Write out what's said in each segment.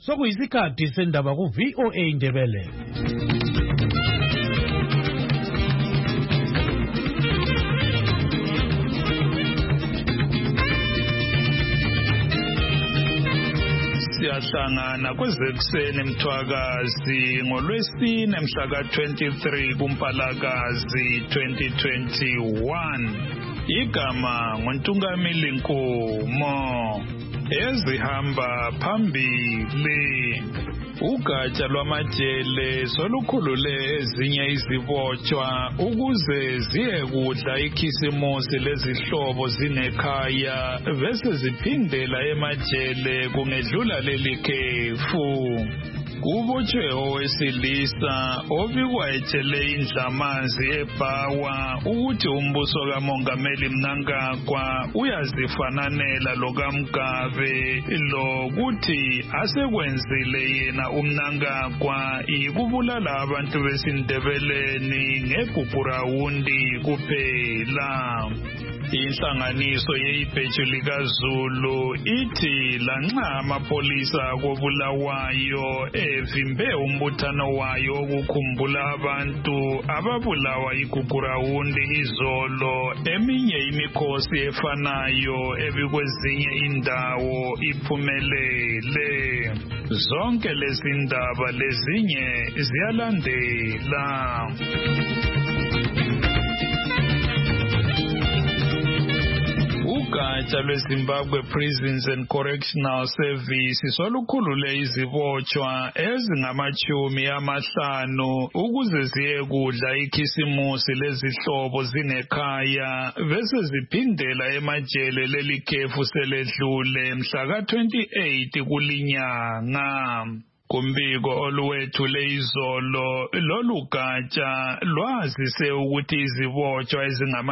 Sokuyisikhathi sendaba ku VOA Indebele. Siyahlangana kwezekuseni Mthwakazi ngolwesine mhla ka-23 kuMpalakazi 2021. Igama nguNtungamili Nkomo. Ezihamba phambili. Ugatsha lwamajele solukhulule ezinye izibotshwa ukuze ziyekudla ikhisimusi lezihlobo zinekhaya bese ziphindela emajele kungedlula leli khefu. Kubotshwe owesilisa obikwa ejele indlamazi eBhawa ukuthi umbuso kaMongameli Mnangagwa uyazifananela lokaMgabe lokuthi asekwenzile yena uMnangagwa ikubulala abantu besindebeleni ngegugurawundi kuphela. Inhlanganiso yeibheju likaZulu ithi lanxa amapolisa kobulawayo evimbe umbuthano wayo ukukhumbula abantu ababulawa igugurawundi izolo, eminye imikhosi efanayo ebikwezinye indawo iphumelele. Zonke lezi ndaba lezinye ziyalandela. Ugatsha lweZimbabwe Prisons and Correctional Service solukhulule izibotshwa ezingama-50 ukuze ziyekudla ikhisimusi lezihlobo zinekhaya bese ziphindela emajele leli khefu seledlule mhla ka-28 kulinyanga. Kumbiko oluwethule izolo, lolu gatsha lwazise ukuthi izibotshwa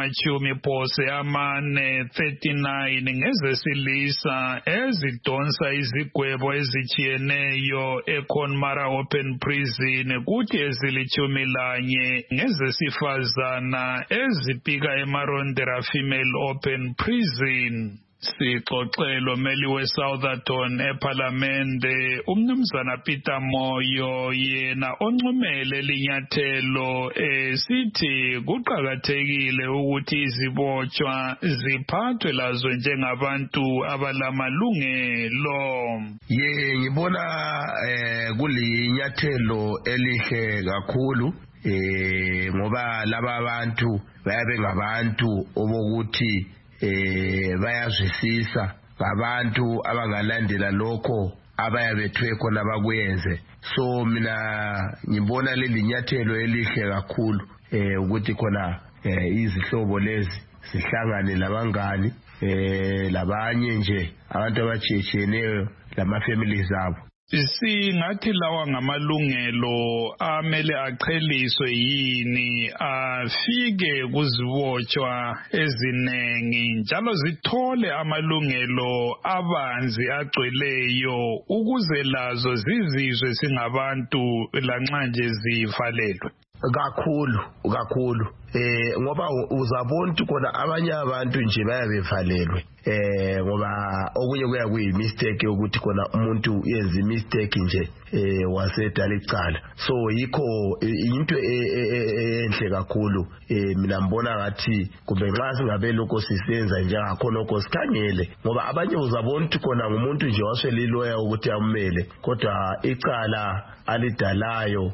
ezingama-39 ngezesilisa ezidonsa izigwebo ezitshiyeneyo eConmara Open Prison kuthi ezili-11 ngezesifazana ezipika eMarondera Female Open Prison. Sixoxelo meli weSouthampton ePhalamende umnumzana Peter Moyo yena oncumele linyathelo sithi kuqhakathekile ukuthi izibotshwa ziphathwe lazo njengabantu abalamalungelo. Ngibona kulinyathelo elihle kakhulu ngoba laba abantu bayabe ngabantu obokuthi bayazwisisa ngabantu abangalandela lokho abayabethwe khona bakwenze. So mina ngibona leli nyathelo elihle kakhulu ukuthi khona izihlobo lezi sihlangane labangani labanye nje abantu abatshiyeneyo lama-families abo. Singathi lawa ngamalungelo amele aqheliswe yini afike kuzibotshwa ezinengi njalo zithole amalungelo abanzi agcweleyo ukuze lazo zizizwe singabantu lanxa nje zivalelwe. Kakhulu ngoba uzabona ukuthi khona abanye abantu nje bayabevalelwe ngoba okunye kuya kuyi-mistake yokuthi khona umuntu yenza i-mistake nje wasedala icala. So yikho into enhle kakhulu. Mina mbona ngathi kumbe nxa singabe lokho sisenza njengakhonokho sikhangele ngoba abanye uzabona ukuthi khona ngumuntu nje waswela iloya ukuthi amele kodwa icala alidalayo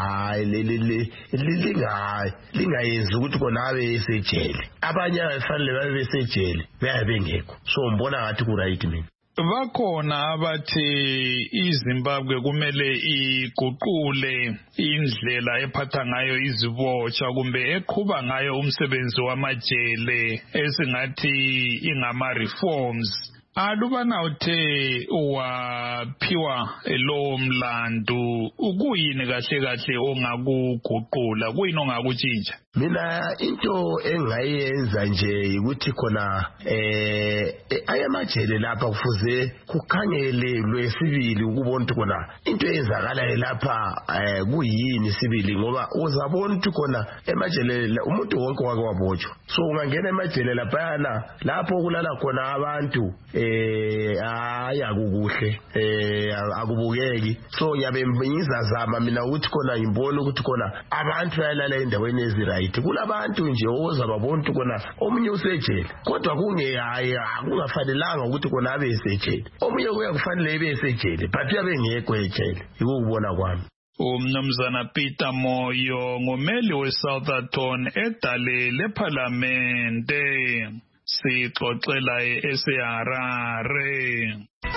lingayenzi ukuthi khona abe esejele. Abanye abafanele babe besejele bayabe bengekho. So mbona ngathi ku-right mina. Bakhona abathi iZimbabwe kumele iguqule indlela ephatha ngayo izibotshwa kumbe eqhuba ngayo umsebenzi wamajele esingathi ingama-reforms. Alubana uthe waphiwa lowo mlandu ukuyini kahle ongakuguqula kuyini ongakutshintsha? Mina into engayenza nje ukuthi khona ayamajele lapha kufuze kukhangele lwesibili ukubona ukuthi khona into eyenzakalayo lapha kuyini sibili ngoba uzabona ukuthi khona emajele umuntu wonke wake wabotshwa. So ungangena emajele laphana lapho kulala khona abantu hayi akukuhle akubukeki. So ngiyabe ngizazama mina ukuthi khona ngibone ukuthi khona abantu bayalala endaweni eziright. Kulabantu nje ozababona ukuthi khona omunye usejele kodwa kungehayi akungafanelanga ukuthi khona abe esejele. Omunye kuyakufanele ebe esejele but uyabe ngekho ejele. Ikubona kwami. Umnumzana Peter Moyo ngumeli weSouthampton edale leParlamente sixoxela eSeharare.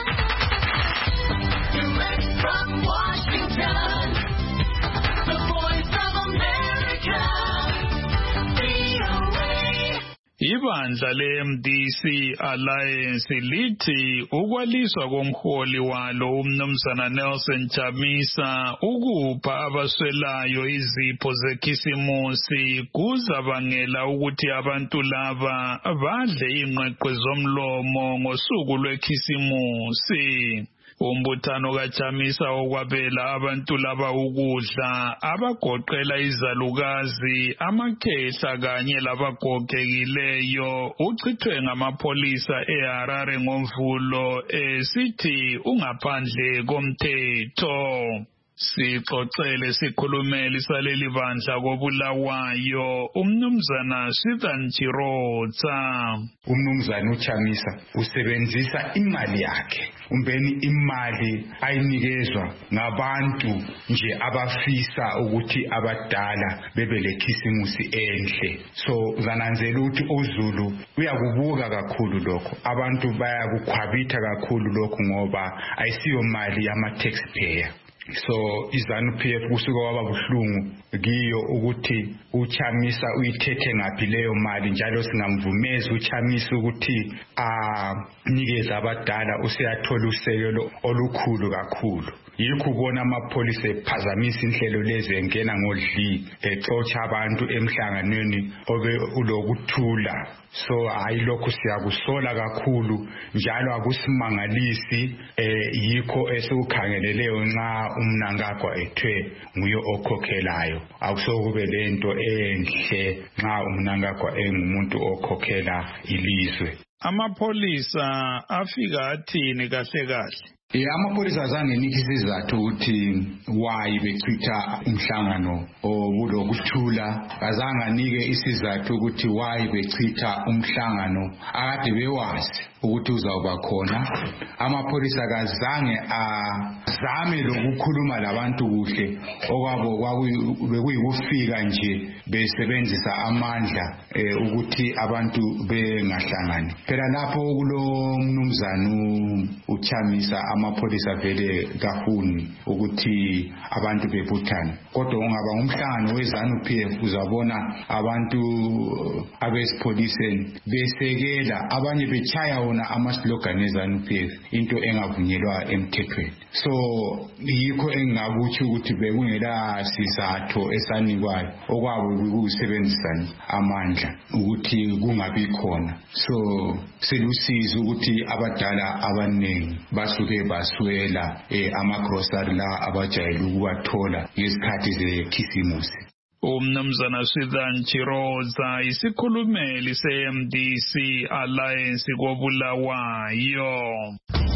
From Washington, the voice of America, VOA. Ibandla le-MDC Alliance lithi ukwaliswa komholi walo umnumzana Nelson Chamisa ukupha abaswelayo izipho zekhisimusi kuzabangela ukuthi abantu laba badle ingqeqwe zomlomo ngosuku lwekhisimusi. Umbuthano kaChamisa okwabela abantu laba ukudla abagoqela izalukazi amakhehla kanye labagogekileyo uchithwe ngamapolisa eHarare ngoMvulo esithi ungaphandle komthetho. Sixoxele sikhulumeli saleli bandla koBulawayo umnumzana Swithan Chirotsa. Umnumzana uChamisa usebenzisa imali yakhe umbeni imali ayinikezwa ngabantu nje abafisa ukuthi abadala bebelekhisimusi enhle. So zananzela ukuthi uZulu uyakubuka kakhulu lokho, abantu bayakukhwabitha kakhulu lokho ngoba ayisiyo mali yama taxpayer. So iZANU-PF kusuka wababuhlungu kiyo ukuthi uChamisa uyithethe ngaphi leyo mali, njalo singamvumezi uChamisa ukuthi nikeze abadala useyathola usekelo olukhulu kakhulu. Yikho ubona amapolisa ephazamisa inhlelo lezi engena ngodli exotsha abantu emhlanganweni obe ulokuthula. So hayi lokho siyakusola kakhulu njalo akusimangalisi yikho esukhangeleleyo nxa umnankagwa ethwe nguye okhokhelayo. Akusokube lento enhle nxa umnankagwa engumuntu okhokhela ilizwe. Amapolisa afika athini kahle kahle? Amapolisa azange nikise izathu ukuthi why bechitha umhlangano obulokuthula, azange anike isizathu ukuthi why bechitha umhlangano akade bewazi ukuthi uzawuba khona. Amapolisa kazange azame lokukhuluma labantu kuhle okwabo bekuyikufika nje besebenzisa amandla ukuthi abantu bengahlangani. Phela lapho kulo mnumzana uChamisa amapolisa vele kafuni ukuthi abantu bebuthane, kodwa ungaba ngumhlangano weZANU-PF uzabona abantu abesipoliseni besekela abanye bechaya wona amaslogan eZANU-PF, into engavunyelwa emthethweni. So yikho engakuthi ukuthi bekungela sizathu esanikwayo okwabo bekusebenzisana amandla ukuthi kungabi khona. So selusiza ukuthi abadala abaningi basuke baswela amagrocery la abajayele ukuwathola ngesikhathi zekhisimusi. Umnumzana Swithan Chirotsa isikhulumeli se-MDC Alliance koBulawayo.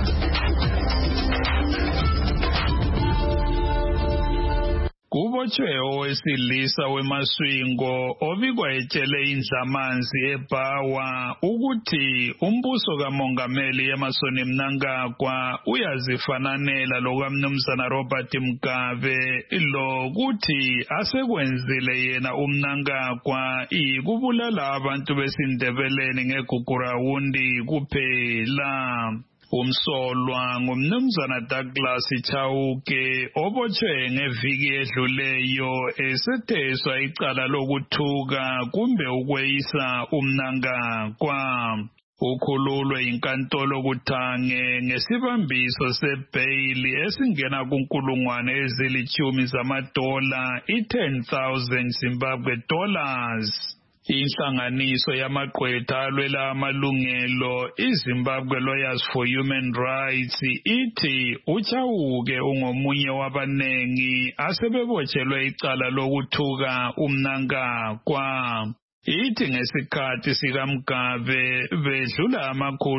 Kubotshwe owesilisa wemaswingo obikwa etshele indlamanzi eBhawa ukuthi umbuso kamongameli Emmerson Mnangagwa uyazifananela lokamnumzana Robert Mugabe lokuthi asekwenzile yena uMnangagwa ikubulala abantu besindebeleni ngeGugurawundi kuphela. Umsolwa ngumnumzana Douglas Chauke obotshwe ngeviki edluleyo esetheswa icala lokuthuka kumbe ukweyisa uMnangagwa. Ukhululwe inkantolo kuthange ngesibambiso sebhayili esingena kunkulungwane ezilithumi zamadola i-10,000 Zimbabwe dollars. Inhlanganiso yamagqwetha alwela amalungelo iZimbabwe Lawyers for Human Rights ithi uChauke ungomunye wabanengi asebebotshelwe icala lokuthuka uMnangagwa. Ithi ngesikhathi sikaMgabe bedlula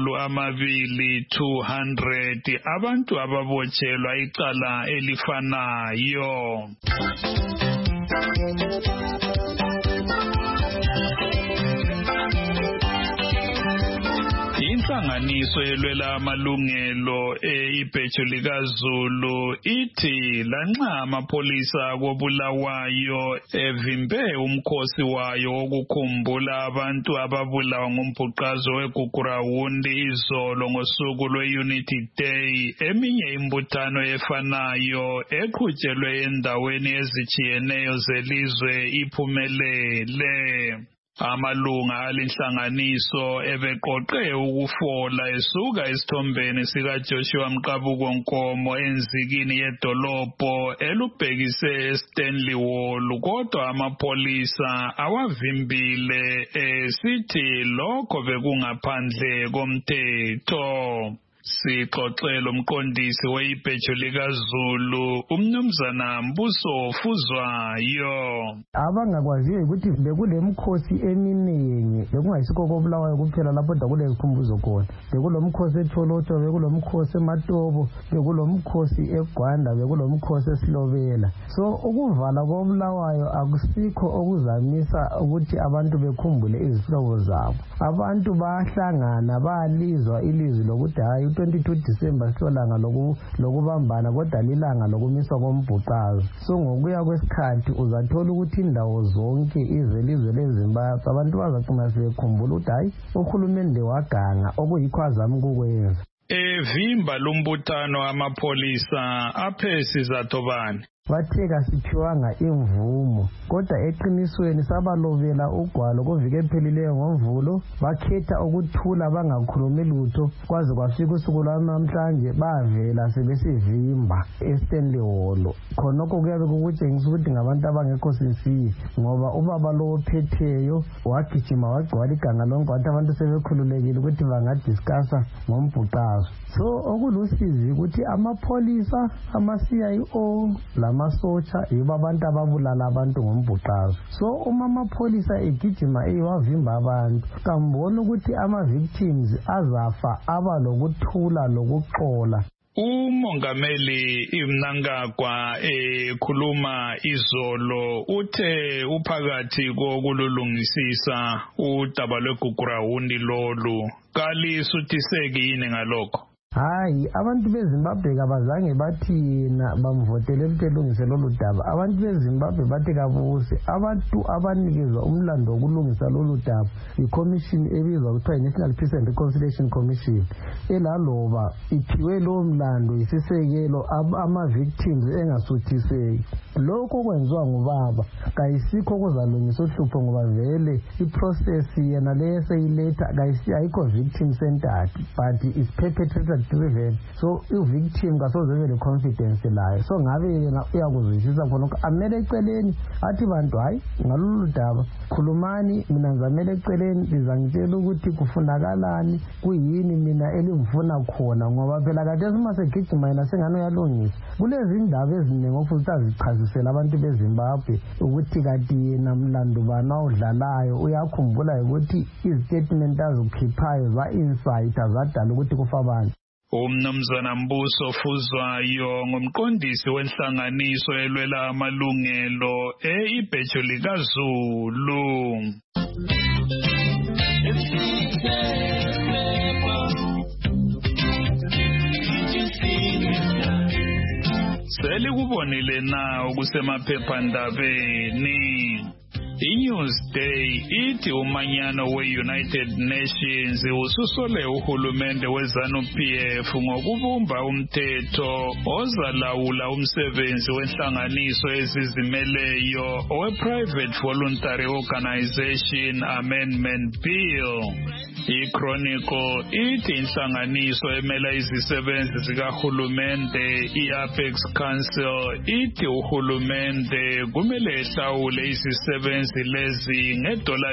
200 abantu ababotshelwa icala elifanayo. Inhlanganiso elwela amalungelo ibheju likaZulu ithi lanxa amapolisa koBulawayo evimbe umkhosi wayo wokukhumbula abantu ababulawa ngumbhuqazo weGugurawundi izolo ngosuku lwe-Unity Day, eminye imbuthano efanayo eqhutshelwe endaweni ezitshiyeneyo zelizwe iphumelele. Amalunga alinhlanganiso ebeqoqe ukufola esuka esithombeni sikaJoshua Mqabuko Nkomo enzikini yedolobho elubhekise eStanley Hall, kodwa amapolisa awavimbile esithi lokho bekungaphandle komthetho. Sixoxela umqondisi weibheju likaZulu umnumzana Mbuso Fuzwayo. Abangakwaziyo ukuthi bekulemkhosi eminingi, bekungayisikho koBulawayo kuphela lapho kulezikhumbuzo khona. Bekulomkhosi eTholoto, bekulomkhosi eMatobo, bekulomkhosi eGwanda, bekulomkhosi eSilobela. So ukuvala koBulawayo akusikho okuzamisa ukuthi abantu bekhumbule izihlobo zabo. Abantu bahlangana balizwa ilizwi lokuthi hayi 22 December silanga lokubambana kodwa lilanga lokumiswa kombhuqazo. So ngokuya kwesikhathi uzathola ukuthi indawo zonke izelizwe leZimbabwe abantu bazagcina sebekhumbula ukuthi hayi uhulumende waganga okuyikho azama ukukwenza. Evimba lumbuthano amapolisa aphe sizatho bani? Bathe kasiphiwanga imvumo, kodwa eqinisweni sabalobela ugwalo kuvike ephelileyo ngoMvulo, bakhetha ukuthula bangakhulumi lutho kwaze kwafika usuku lwanamhlanje bavela sebesivimba eStanley Hall. Khonokho kuyabe kukutshengisa ukuthi ngabantu abangekho sincere, ngoba ubaba lo ophetheyo wagijima wagcwala iganga lonke wathi abantu sebekhululekile ukuthi bangadiscussa ngombhuqazo. So okulusizi ukuthi amapolisa, ama-CIO lamasotsha yibo abantu ababulala abantu ngombhuqazo. So uma amapolisa egijima wavimba abantu, kambona ukuthi ama-victims azafa aba lokuthula lokuxola. Umongameli Mnangagwa ekhuluma izolo uthe uphakathi kokulungisisa udaba lweGugurawundi lolu kalisutiseki yini ngalokho? Hayi, abantu beZimbabwe kabazange bathi bamvotele ukuthi lolu daba. Abantu beZimbabwe bathi kabuse abantu abanikezwa umlando wokulungisa lolu daba iCommission ebizwa kuthiwa National Peace and Reconciliation Commission, elaloba ithiwe lo mlando isisekelo ama-victims engasuthiseki. Lokho kwenziwa ngubaba kayisikho kuzalungisa uhlupho ngoba vele iprocess yena leyo seyiletha ayikho victim centered but is perpetrator driven. So i-victim kasoze vele confidence layo. So ngabe yena uyakuzwisisa khonokho amele eceleni athi bantu hayi ngalolu daba khulumani, mina ngizamele eceleni lizangitshela ukuthi kufunakalani, kuyini mina elingifuna khona, ngoba phela kade simasegijima yena sengane uyalungisa. Kulezi indaba eziningi ofuthi azichazisela abantu beZimbabwe ukuthi kati yena mlando bani awudlalayo. Uyakhumbula ukuthi izitatement azikhiphayo za-insight zadala ukuthi kufa abantu. Umnumzana Mbuso Fuzwayo ngumqondisi wenhlanganiso elwela amalungelo ibheju likaZulu. Selikubonile na kusemaphephandabeni. iNewsday ithi umanyano we-United Nations ususole uhulumende weZANU-PF ngokubumba umthetho ozalawula umsebenzi wenhlanganiso ezizimeleyo owe-Private Voluntary Organization Amendment Bill. iChronicle ithi inhlanganiso emela izisebenzi zikahulumende i-Apex Council ithi uhulumende kumele ehlawule izisebenzi lezi ngedola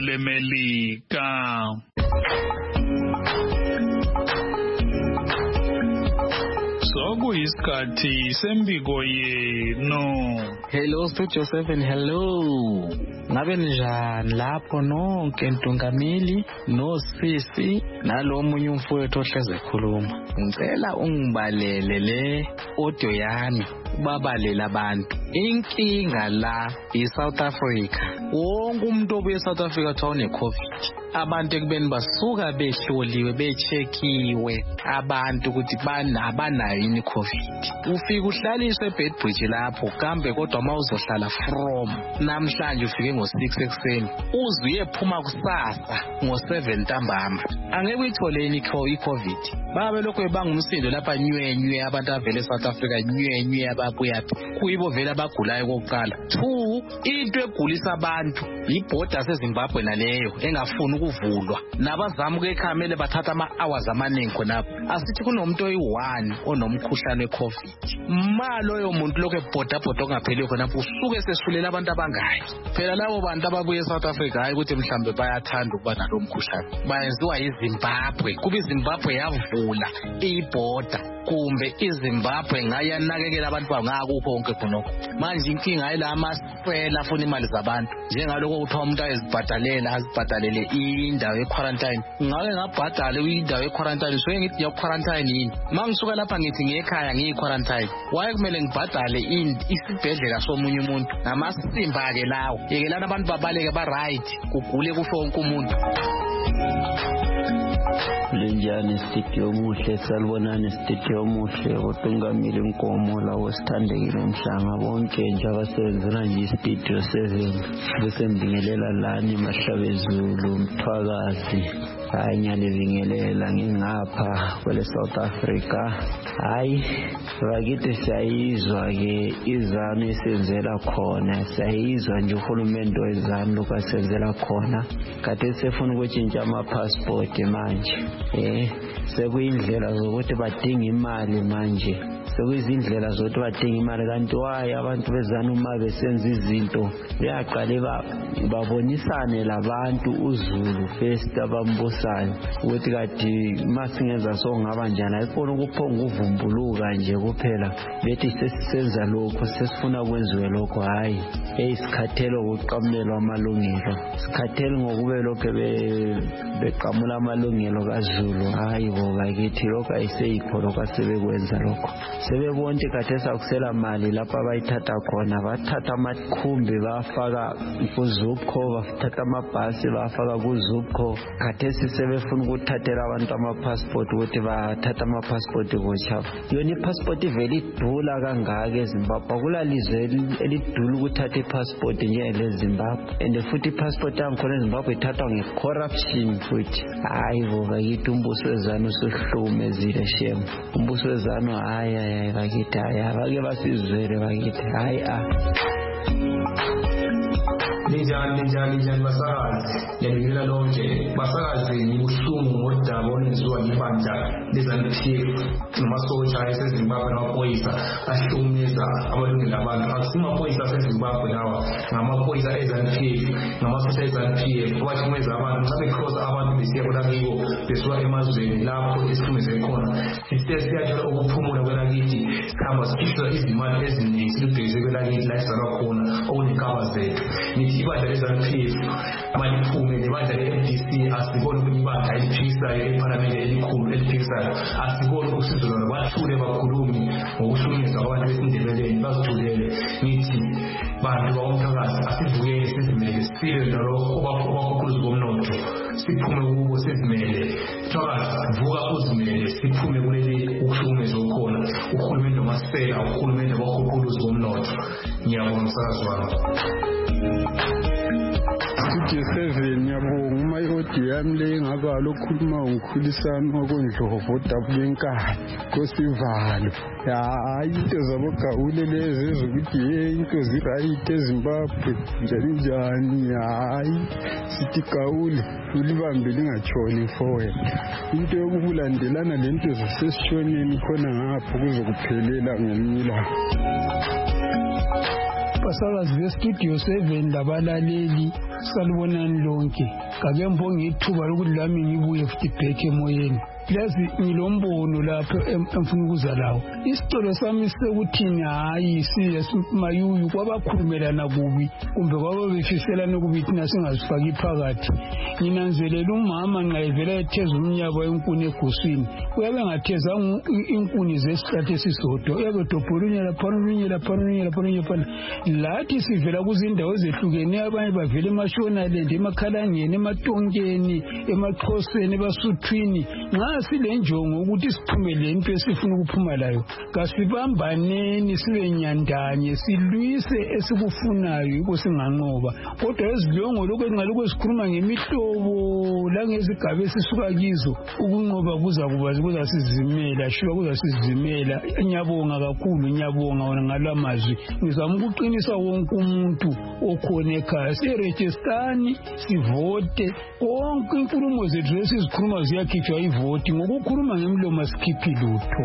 leMelika. sokuyisikhathi sembiko yenu. Hello Studio 7, hello. Ngabe njani lapho nonke Ntungamili noSisi nalomunye umfowethu ohleze ekhuluma. Ngicela ungibalele le audio yami ubabalela abantu. Inkinga la eSouth Africa. Wonke umuntu obuye eSouth Africa thone COVID. Abantu ekubeni basuka behloliwe bechekiwe abantu ukuthi banayo yini COVID. Ufika uhlaliswe eBedbridge lapho kambe kodwa mawuzohlala from namhlanje ufike ngo6 ekseni uzuye phuma kusasa ngo7 ntambama. Angeke uyitholeni iCovid. Babe lokho bangumsindo lapha nywenywe abantu avele eSouth Africa nywenywe ababuya kuyibo vele abagulayo kokuqala. 2 into egulisa abantu ibhoda seZimbabwe naleyo engafuni ukuvulwa. Nabazama ukekhamele bathatha ama-hours amaningi khonapho. Asithi kunomuntu oyi1 onomkhuhlane weCovid. Malo yo muntu lokho ebhoda ongapheli khonapho usuke sesulela abantu abangayi. Phela labo bantu ababuye eSouth Africa hayi ukuthi mhlambe bayathanda ukuba nalo mkhuhlane. Bayenziwa yiZimbabwe. Kuba iZimbabwe yavula ibhoda kumbe iZimbabwe ngayanakekela abantu bangakupho konke khonokho. Manje inkinga ayila amasela afuna imali zabantu. Njengaloko uthiwa umuntu azibhadalele indawo yequarantine. Ngake ngabhadala indawo yequarantine so ngithi ngiyaquarantine yini. Mangisuka lapha ngithi ngiyekhaya ngiyiquarantine. Waye kumele ngibhadale isibhedlela somunye umuntu. Namasimba ke lawo. Yekelana abantu babaleke ba right kugule kusho wonke umuntu. Linjani studio muhle salibonani studio muhle uTungamile Nkomo lawo sithandekile umhlanga bonke nje abasebenzela nje studio 7 bese mbingelela lani Mahlabezulu Mthwakazi anyane bingelela ngingapha kwele South Africa. Hayi bakithi siyayizwa ke izanu esenzela khona, siyayizwa nje uhulumende wezanu lokasenzela khona. Kade sefuna ukutshintsha ama passport manje. Sekuyindlela zokuthi badinga imali manje. Sekuyizindlela zokuthi badinga imali kanti waye abantu bezana uma besenza izinto beyaqale babonisane labantu uZulu first abambusayo ukuthi kade masingenza songaba njani ayifona ukuphonga uvumbuluka nje kuphela bethi sesisenza lokho sesifuna kwenziwe lokho. Hayi isikhathelo ukuqamulela amalungelo, sikhathelo ngokube lokho beqamula amalungelo kaZulu. Hayi bo bakithi lokho ayiseyikho lokho asebekwenza lokho. Sebebonke kade sakusela mali lapha bayithatha khona, bathatha amakhumbi bafaka kuZupco, bathatha amabhasi bafaka kuZupco. Kade sisebefuna ukuthathela abantu ama-passport ukuthi bathatha ama-passport kochapha. Yona i-passport ivele idula kangaka eZimbabwe. Akulalizwe elidula ukuthatha i-passport njengeleZimbabwe. And futhi i-passport yangikhona eZimbabwe ithathwa nge-corruption futhi. Hayi bo bakithi umbuso wezanu usuhlumezile shem. Umbuso wezanu hayi bakithi hayi bake basizwele bakithi hayi Linjani basakazi yalungela lonke basakazi ngibuhlungu ngodaba olwenziwa yibandla leZANU-PF namasotsha eseZimbabwe namaphoyisa ahlumeza amalungelo abantu. Asimaphoyisa aseZimbabwe lawa ngamaphoyisa eZANU-PF ngamasotsha eZANU-PF abahlumeza abantu nxa bekhoza abantu besiya kwelakibo besuka emazweni lapho esihlumeze khona. Siyathola ukuphumula kwelakithi sihamba sikhishwa izimali eziningi silubhekise kwelakithi la esizalwa khona okunekaba zethu. Ibandla leZANU-PF maliphume nebandla le-MDC asibone ukuthi ibandla eliphikisayo ePhalamende elikhulu eliphikisayo asibone usizo lwalo bathule bakhulume ngokuhlukumeza kwabantu besindebeleni bazithulele. Ngithi bantu bakomthakazi asivukeni sizimele sifile nalokho obakhukhuluzi bomnotho siphume kubo sizimele. Mthakazi vuka uzimele siphume kuleli ukuhlukumeza okhona uhulumende wamasela uhulumende wabakhuluzi bomnotho. Ngiyabonga umsakazi wami. Studio 7 ngiyabonga uma i-audio yami le ngaba lokhuluma ngikhulisana okondlovu odabula enkani kosivalo. Hayi into zaboGawule lezi ezokuthi into zirayithi eZimbabwe njani. Hayi sithi Gawule ulibambe lingatshoni forward. Into yokulandelana lento zasesishoneni khona ngapho kuzokuphelela ngemila. Basakazi bestudio 7 labalaleli salibonani lonke. Ngake mbonga ithuba lokuthi lami ngibuye futhi back emoyeni. yazi ngilombono lapho emfuna ukuza lawo isicelo sami sekuthini hayi simayuyu kwabakhulumelana kubi kumbe kwaba befiselana kubi thina singazifaki phakathi nginanzelela umama nxa evela etheza umnyaka wenkuni eguswini uyabe ngatheza inkuni zesihlathi esisodwa uyabe dobholunye laphana lathi sivela kuzindawo ezehlukeneyo abanye bavela emashonaland emakhalangeni ematonkeni emaxhoseni ebasuthwini nxa silenjongo ukuthi siphumelele into esifuna ukuphuma layo kasibambaneni sibe nyandanye silwise esikufunayo yikho singanqoba kodwa ezilongo lokho engalokho sikhuluma ngemihlobo langezigaba esisuka kizo ukunqoba kuza sizimela ngiyabonga kakhulu ngiyabonga ngalamazwi ngizama ukuqinisa wonke umuntu okhona ekhaya sirejistani sivote konke inkulumo zethu esizikhuluma ziyakhitshwa ivoti ngokukhuluma ngemlomo sikhiphi lutho.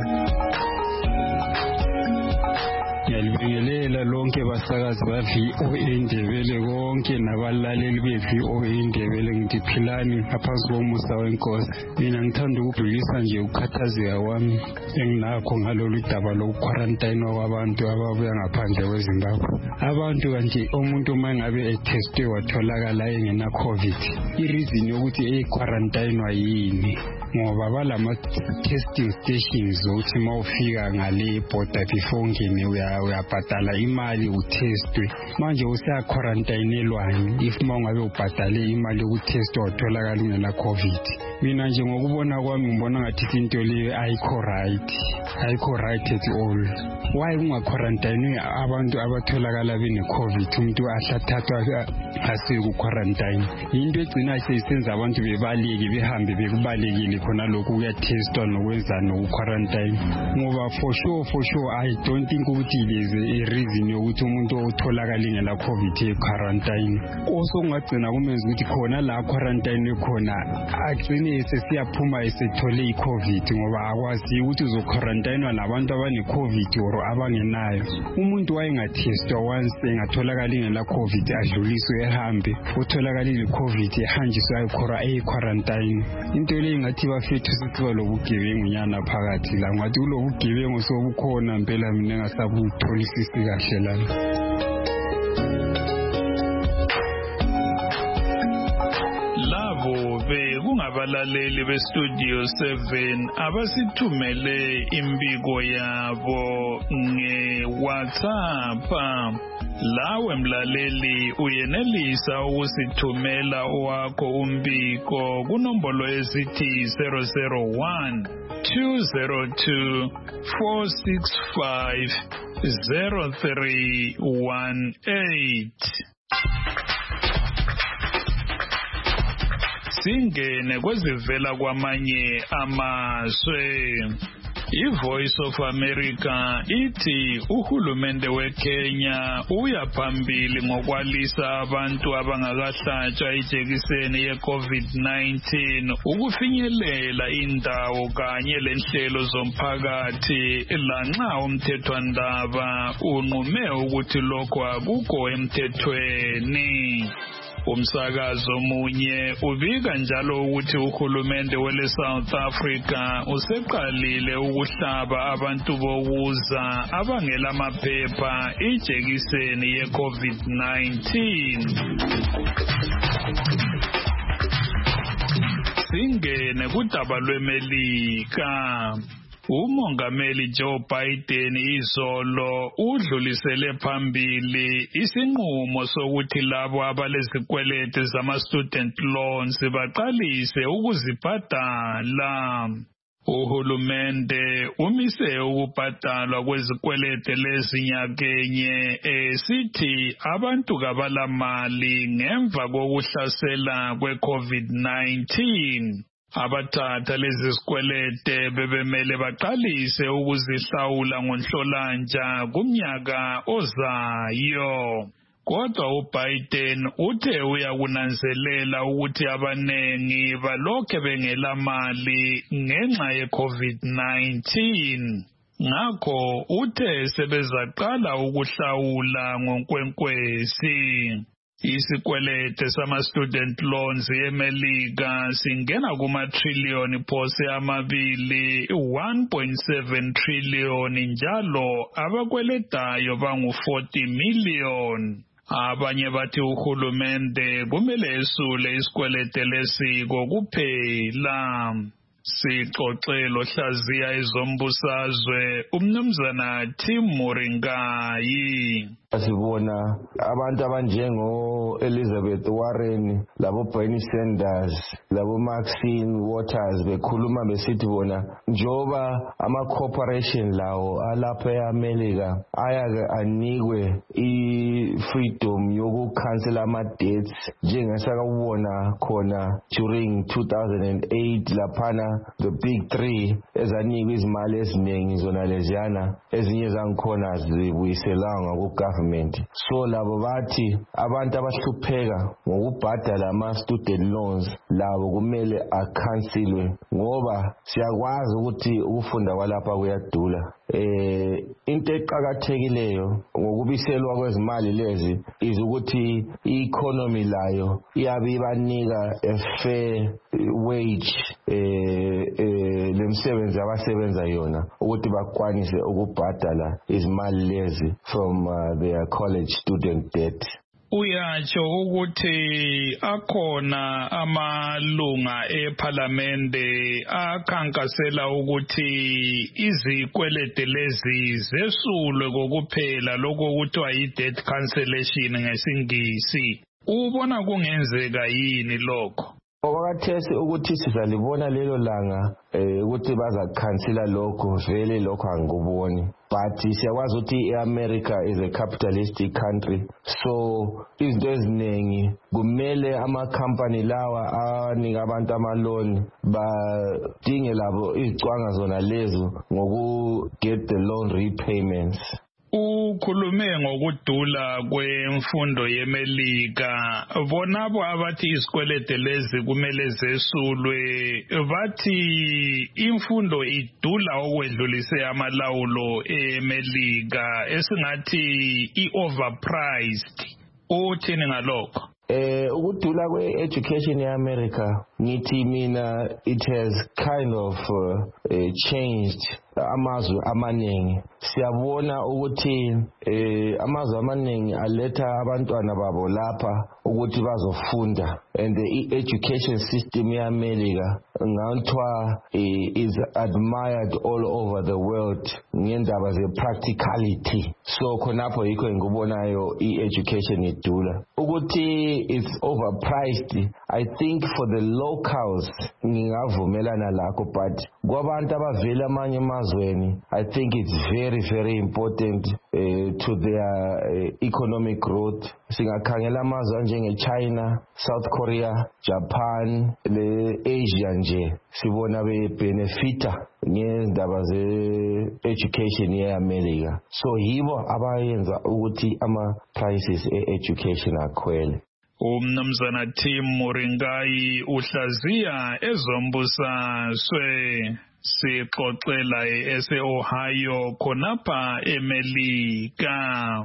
Ngiyalibingelela lonke basakazi ba VOA Indebele konke nabalaleli be VOA Indebele ngithi philani ngaphansi komusa wenkosi. Mina ngithanda ukudlulisa nje ukukhathazeka kwami enginakho ngalolu daba lokuquarantine kwabantu ababuya ngaphandle kweZimbabwe. Abantu kanje umuntu mangabe etestwe watholakala engena COVID. I-reason yokuthi equarantine yini? Ngoba balama testing stations ukuthi mawufika ngale border before ungene uyabhadala imali utestwe. Manje useya quarantine elwani if mangabe ubhadale imali yokutestwa watholakala ungena COVID. Mina nje ngokubona kwami ngibona ngathi into le ayikho right at all. Why ungaquarantine abantu abatholakala bene COVID umuntu ahlathathwa asiye ku quarantine? Into egcina seyisenza abantu bebaleke behambe bekubalekile khona lokhu kuyatestwa nokwenza nokuquarantine. Ngoba for sure I don't think ukuthi there's a reason yokuthi umuntu otholakala ngela COVID e-quarantine. Also ungagcina kumenza ukuthi khona la quarantine khona agcine sesiyaphuma esethole i-COVID ngoba akwazi ukuthi uzoquarantine nabantu abane COVID or abangenayo. Umuntu wayengatestwa once engatholakala ngela COVID adluliswe ehambe utholakalile COVID ehanjiswa e-quarantine. Into le ngathi bafethu sithi lobugebengu nyana phakathi la ngathi kulobugebengu sobukhona impela mina ngasabutholisisi kahle la. Kungabalaleli bestudio 7 abasithumele imbiko yabo nge-WhatsApp. Lawe mlaleli uyenelisa ukusithumela owakho umbiko kunombolo esithi 001 202 465 0318. Singene kwezivela kwamanye amazwe. I-Voice of America ithi uhulumende weKenya uyaphambili ngokwalisa abantu abangakahlatshwa ijekiseni ye-COVID-19 ukufinyelela indawo kanye lenhlelo zomphakathi lanxa umthethwandaba unqume ukuthi lokho akukho emthethweni. Umsakazo munye ubika njalo ukuthi uhulumende wele South Africa useqalile ukuhlaba abantu bokuza abangela maphepha ijekiseni ye-COVID-19. Singene kudaba lweMelika. Umongameli Joe Biden izolo udlulisele phambili isinqumo sokuthi labo abalezikweleti zama-student loans baqalise ukuzibhadala. Uhulumende umise ukubhadalwa kwezikweleti lezi nyakenye esithi abantu kabalamali ngemva kokuhlasela kwe-COVID-19. Abathatha lezi zikwelete bebemele baqalise ukuzihlawula ngoNhlolanja kumnyaka ozayo. Kodwa uBiden uthe uyakunanzelela ukuthi abanengi balokhe bengela mali ngenxa ye-COVID-19. Ngakho uthe sebezaqala ukuhlawula ngonkwenkwezi. Isikwelete sama-student loans eMelika singena kuma-trillion phose amabili 1.7 trillion njalo abakweletayo bangu-40 million. Abanye bathi uhulumende kumele esule isikwelete lesiko kuphela. Sixoxelo hlaziya ezombusazwe umnumzana Tim Muringayi. Sibona abantu abanjengo Elizabeth Warren, labo Bernie Sanders, labo Maxine Waters bekhuluma besithi bona njoba ama-corporation lawo alapha eAmelika ayake anikwe i-freedom yokukhansela ama-debts njengesakubona khona during 2008 laphana the big three ezanikwa izimali eziningi zona leziyana ezinye zangikhona zibuyiselanga ku-government. So labo bathi abantu abahlupheka ngokubhadala ama-student loans labo kumele akhansilwe ngoba siyakwazi ukuthi ukufunda kwalapha kuyadula. Into eqakathekileyo ngokubiselwa kwezimali lezi is ukuthi i-economy layo iyabe ibanika a fair wage lemsebenzi abasebenza yona ukuthi bakwanise ukubhadala izimali lezi from their college student debt. Uyatsho ukuthi akhona amalunga eParliamente akhankasela ukuthi izikwelete lezi zesulwe kokuphela lokho kuthiwa yi-debt cancellation ngesingisi. Ubona kungenzeka yini lokho? Okwakathesi ukuthi sizalibona lelo langa ukuthi bazakhansela lokho vele lokho angikuboni. But siyakwazi ukuthi iAmerica is a capitalistic country, so izinto eziningi kumele ama-company lawa anika abantu ama-loan badinge labo izicwanga zona lezo ngoku-get the loan repayments. Ukhulume ngokudula kwemfundo yeMelika, bonabo abathi isikwelete lezi kumele zesulwe bathi imfundo idula okwedlulise amalawulo eMelika esingathi i-overpriced. Uthini ngalokho? Ukudula kwe-education eAmerica ngithi mina it has kind of changed amazwe amaningi. Siyabona ukuthi amazwe amaningi aletha abantwana babo lapha ukuthi bazofunda, and the education system eAmerica ngathiwa is admired all over the world ngendaba ze-practicality. So khonapho yikho engikubonayo i-education idula. Ukuthi it's overpriced, I think for the locals ngingavumelana lakho, but kwabantu abavela amanye emazweni I think it's very very important to their economic growth. Singakhangela amazwe anjenge-China, South Korea, Japan, le-Asia nje sibona be-benefita ngendaba ze-education ye-America. So yibo abayenza ukuthi ama-prices e-education akhwele. Umnumzana Tim Muringayi uhlaziya ezombusazwe. Sixoxela ese-Ohio khonapha eMelika.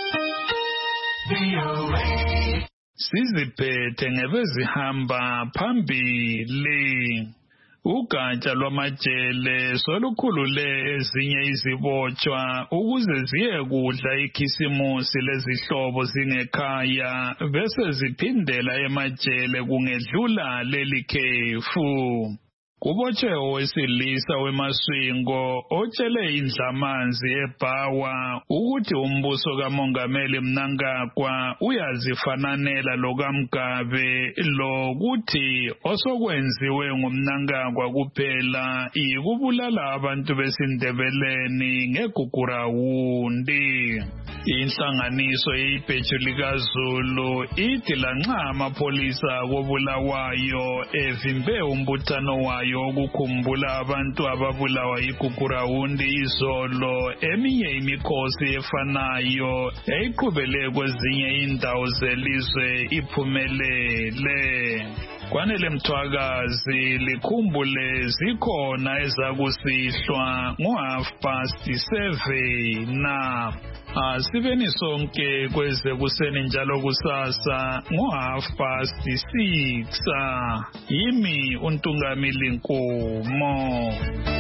Siziphethe ngebezihamba phambili. Ugatsha lwamajele solukhulule ezinye izibotshwa ukuze ziyekudla ikhisimusi lezihlobo zingekhaya bese ziphindela emajele kungedlula leli khefu. Kubotshwe owesilisa wemaswingo otshele indlamanzi eBhawa ukuthi umbuso kaMongameli Mnangagwa uyazifananela lokaMgabe lokuthi osokwenziwe nguMnangagwa kuphela ikubulala abantu besindebeleni ngegugurawundi. Inhlanganiso yebheju likaZulu ithi lanxa amapholisa kobulawayo evimbe umbuthano wayo ukukhumbula abantu ababulawa igugurawundi izolo, eminye imikhosi efanayo yayiqhubele kwezinye indawo zelizwe iphumelele. Kwanele Mthwakazi likhumbule zikhona ezakusihlwa ngo7:30 na asibeni sonke kweze kuseni njalo kusasa ngo6:30. Yimi uNtungamili Nkomo.